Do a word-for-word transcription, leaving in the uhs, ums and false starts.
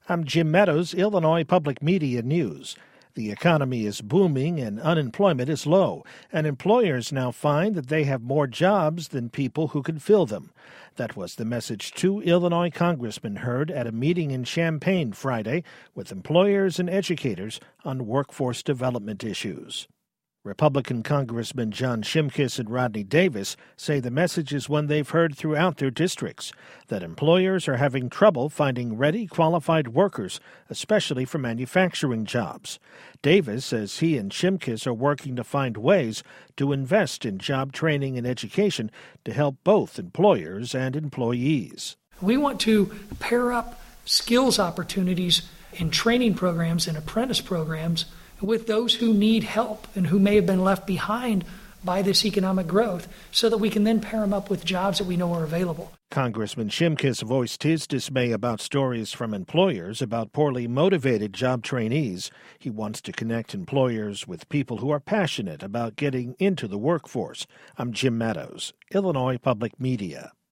I'm Jim Meadows, Illinois Public Media News. The economy is booming and unemployment is low, and employers now find that they have more jobs than people who can fill them. That was the message two Illinois congressmen heard at a meeting in Champaign Friday with employers and educators on workforce development issues. Republican Congressman John Shimkus and Rodney Davis say the message is one they've heard throughout their districts, that employers are having trouble finding ready, qualified workers, especially for manufacturing jobs. Davis says he and Shimkus are working to find ways to invest in job training and education to help both employers and employees. We want to pair up skills opportunities in training programs and apprentice programs with those who need help and who may have been left behind by this economic growth, so that we can then pair them up with jobs that we know are available. Congressman Shimkus voiced his dismay about stories from employers about poorly motivated job trainees. He wants to connect employers with people who are passionate about getting into the workforce. I'm Jim Meadows, Illinois Public Media.